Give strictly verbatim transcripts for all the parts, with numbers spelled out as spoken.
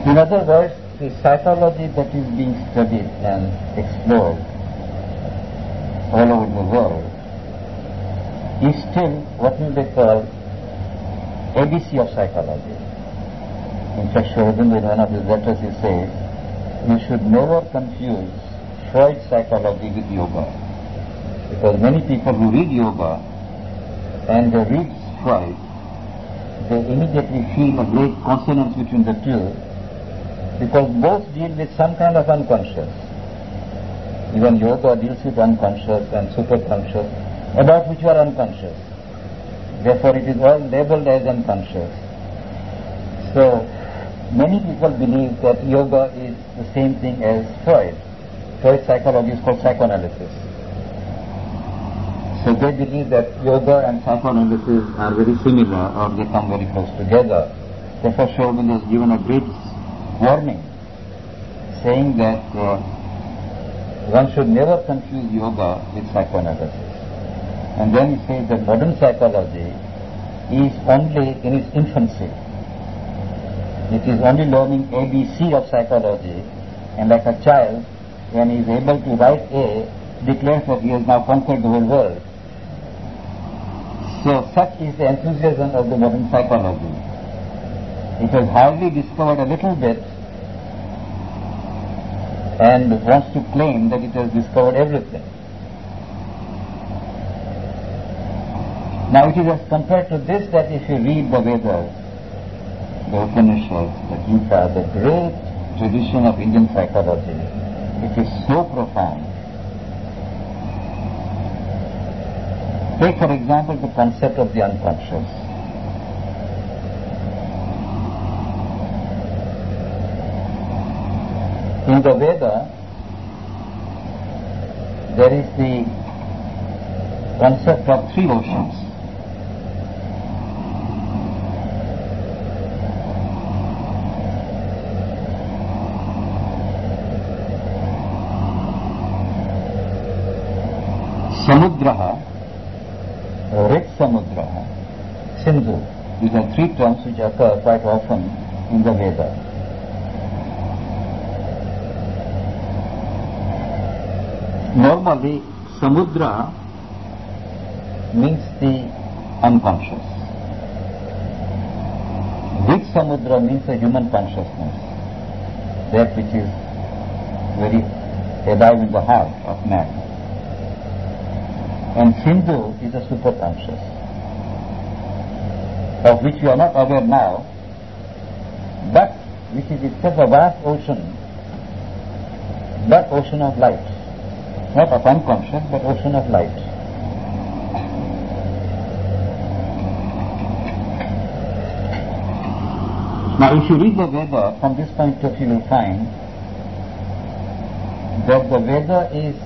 In other words, the psychology that is being studied and explored all over the world is still what we may call A B C of psychology. In fact, Sri Aurobindo in one of his letters he says, you should never confuse Freud's psychology with yoga. Because many people who read yoga and they read Freud, they immediately feel a great consonance between the two, because both deal with some kind of unconscious. Even yoga deals with unconscious and superconscious, about which you are unconscious. Therefore it is all labeled as unconscious. So many people believe that yoga is the same thing as Freud. Freud's psychology is called psychoanalysis. So they believe that yoga and psychoanalysis are very similar, or they come very close together. Therefore Sri Aurobindo has given a great warning, saying that uh, one should never confuse yoga with psychoanalysis. And then he says that modern psychology is only in its infancy. It is only learning A B C of psychology, and like a child, when he is able to write A, declares that he has now conquered the whole world. So such is the enthusiasm of the modern psychology. It has hardly discovered a little bit and wants to claim that it has discovered everything. Now it is as compared to this that if you read the Vedas, the Upanishads, the Gita, the great tradition of Indian psychology, it is so profound. Take for example the concept of the unconscious. In the Veda, there is the concept of three oceans. Samudraha, Rit Samudraha, Sindhu. These are three terms which occur quite often in the Veda. Normally, Samudra means the unconscious. Rit Samudra means the human consciousness, that which is very alive in the heart of man. And Sindhu is a superconscious, of which we are not aware now, but which is itself a vast ocean, but ocean of light. Not of unconscious, but ocean of light. Now if you read the Veda from this point of view, you will find that the Veda is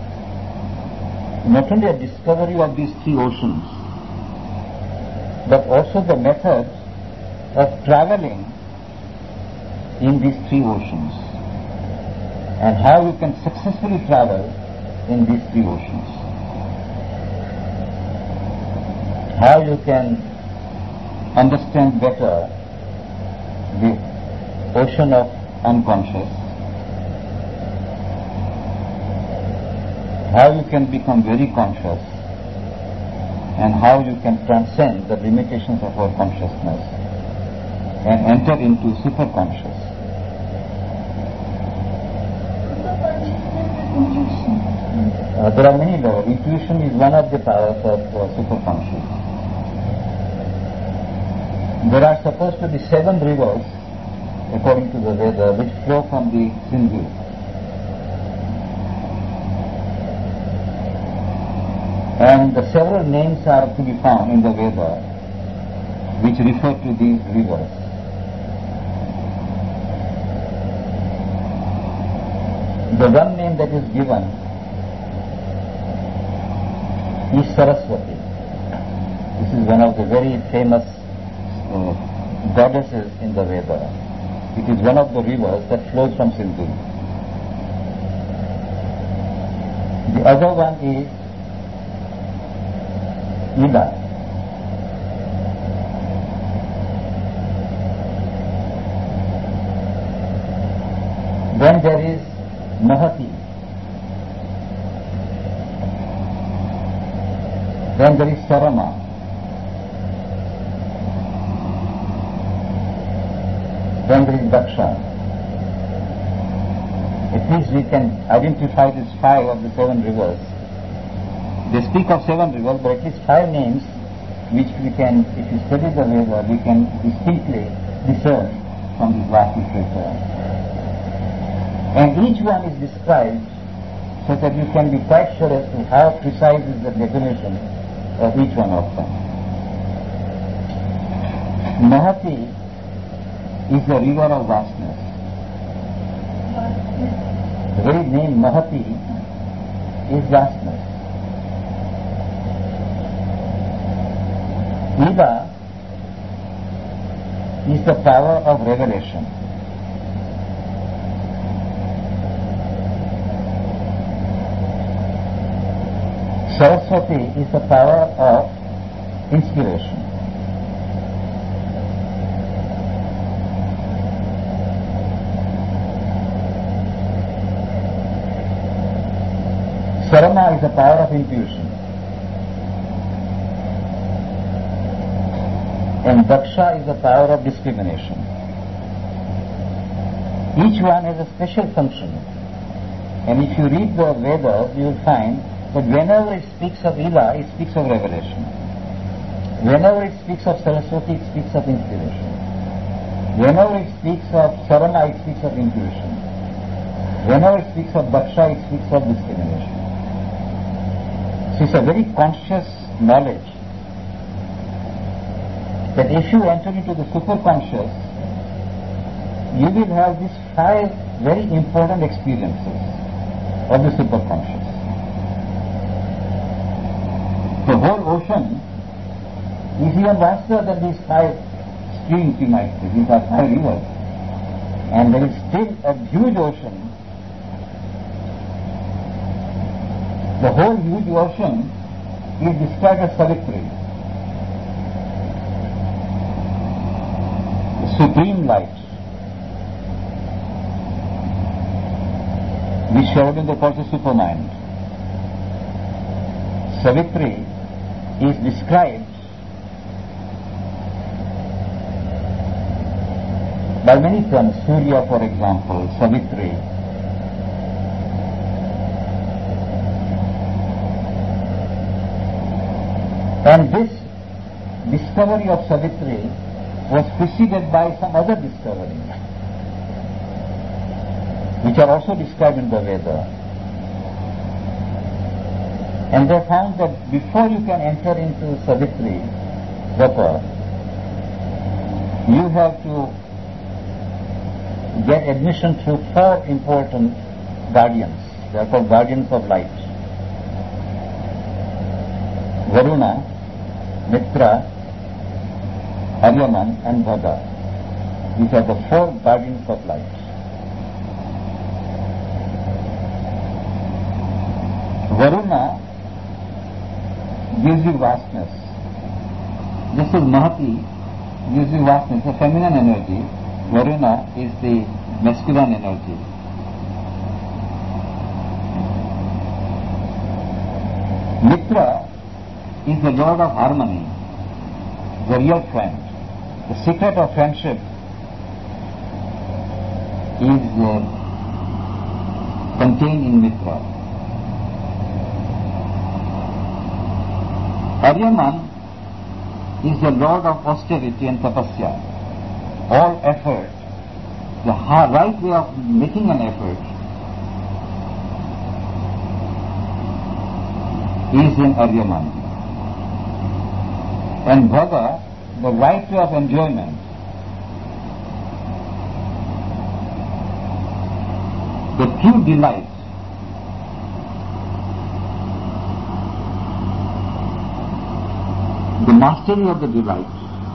not only a discovery of these three oceans, but also the methods of traveling in these three oceans, and how you can successfully travel in these three oceans. How you can understand better the ocean of unconscious, how you can become very conscious, and how you can transcend the limitations of our consciousness and enter into superconscious. Uh, there are many levels. Intuition is one of the powers of uh, superconscious. There are supposed to be seven rivers, according to the Veda, which flow from the Sindhu. And the several names are to be found in the Veda which refer to these rivers. The one name that is given is Saraswati. This is one of the very famous uh, goddesses in the Veda. It is one of the rivers that flows from Sindhu. The other one is Ida. Then there is Mahati. Then there is Sarama. Then there is Daksha. At least we can identify these five of the seven rivers. They speak of seven rivers, but at least five names which we can, if you study the Veda, we can distinctly discern from this vast literature. And each one is described so that you can be quite sure as to how precise is the definition of each one of them. Mahati is the river of vastness. The very name Mahati is vastness. Ila is the power of revelation. Saraswati is the power of inspiration. Sarama is the power of intuition. And Daksha is the power of discrimination. Each one has a special function. And if you read the Vedas, you will find that whenever it speaks of Ila, it speaks of revelation. Whenever it speaks of Saraswati, it speaks of inspiration. Whenever it speaks of Sarama, it speaks of intuition. Whenever it speaks of Daksha, it speaks of discrimination. So it's a very conscious knowledge that if you enter into the superconscious, you will have these five very important experiences of the superconscious. The whole ocean is even vaster than these five streams, you might say. These are five rivers. And there is still a huge ocean. The whole huge ocean is described as Savitri, the supreme light, which Sri calls the supermind. Savitri is described by many terms. Surya, for example, Savitri. And this discovery of Savitri was preceded by some other discoveries, which are also described in the Veda. And they found that before you can enter into Savitri proper, you have to get admission through four important guardians. They are called guardians of light. Varuna, Mitra, Aryaman and Bhaga. These are the four guardians of light. Varuna gives you vastness. This is Mahati, gives you vastness, the feminine energy. Varuna is the masculine energy. Mitra is the Lord of harmony, the real friend. The secret of friendship is uh, contained in Mitra. Aryaman is the Lord of austerity and tapasya. All effort, the right way of making an effort is in Aryaman. And Bhaga, the right way of enjoyment. The true delight the mastery of the delight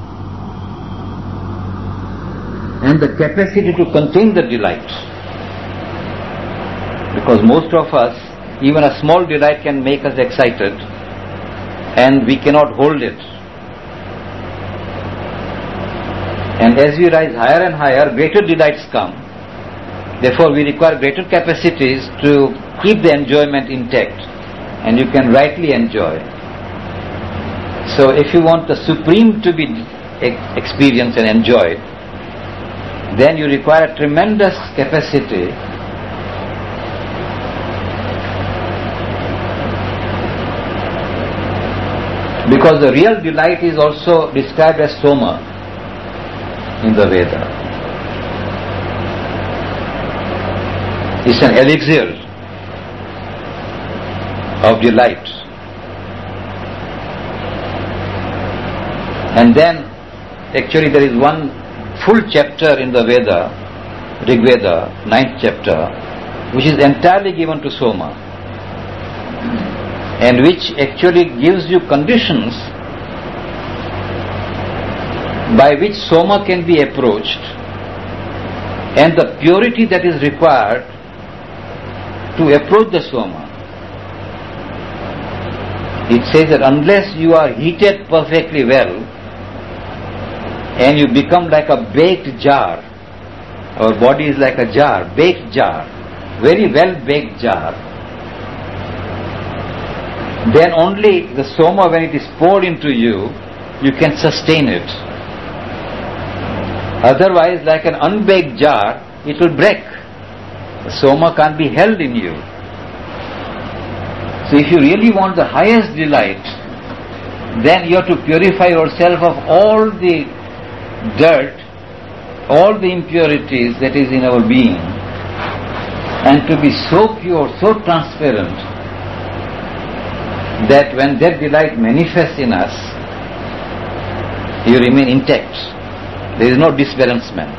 and the capacity to contain the delight. Because most of us, even a small delight can make us excited and we cannot hold it. And as we rise higher and higher, greater delights come Therefore, we require greater capacities to keep the enjoyment intact, and you can rightly enjoy. So, if you want the supreme to be experienced and enjoyed, then you require a tremendous capacity because the real delight is also described as soma in the Veda. It's an elixir of delight. And then, actually there is one full chapter in the Veda, Rig Veda, ninth chapter, which is entirely given to soma, and which actually gives you conditions by which soma can be approached, and the purity that is required to approach the soma. It says that unless you are heated perfectly well, and you become like a baked jar, our body is like a jar, baked jar, very well baked jar, then only the soma, when it is poured into you, you can sustain it. Otherwise, like an unbaked jar, it will break. The soma can't be held in you. So if you really want the highest delight, then you have to purify yourself of all the dirt, all the impurities that is in our being, and to be so pure, so transparent, that when that delight manifests in us, you remain intact. There is no disbalancement.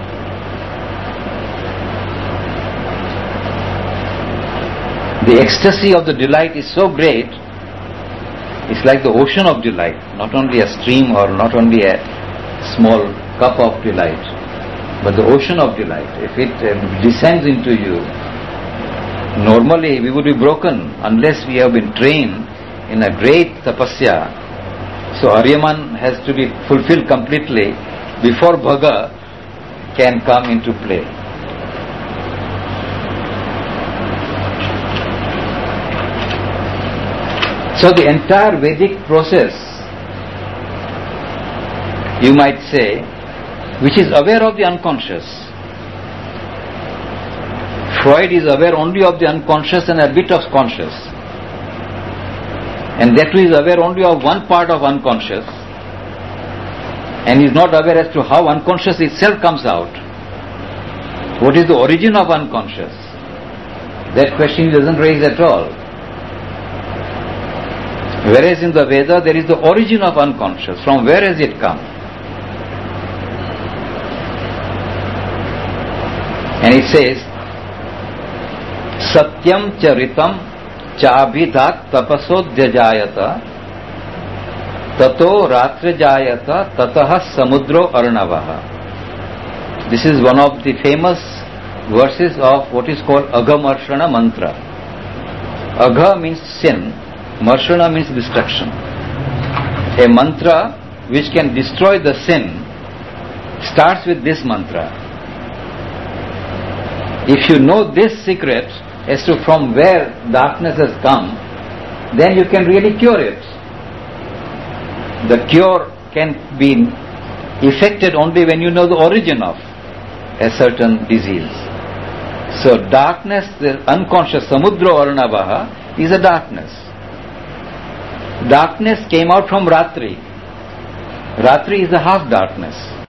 The ecstasy of the delight is so great, it's like the ocean of delight, not only a stream or not only a small cup of delight, but the ocean of delight. If it uh, descends into you, normally we would be broken unless we have been trained in a great tapasya. So Aryaman has to be fulfilled completely before Bhaga can come into play. So the entire Vedic process, you might say, which is aware of the unconscious. Freud is aware only of the unconscious and a bit of conscious. And that too is aware only of one part of unconscious, and is not aware as to how unconscious itself comes out. What is the origin of unconscious? That question he doesn't raise at all. Whereas in the Veda there is the origin of unconscious. From where has it come? And it says, Satyam charitam chabhidat tapasodhyajayata tato ratrajayata tataha samudro arnavaha. This is one of the famous verses of what is called Agha-marshana mantra. Agha means sin, Marshana means destruction. A mantra which can destroy the sin starts with this mantra. If you know this secret as to from where darkness has come, then you can really cure it. The cure can be effected only when you know the origin of a certain disease. So darkness, the unconscious, samudra arnavaha, is a darkness. Darkness came out from Ratri. Ratri is a half darkness.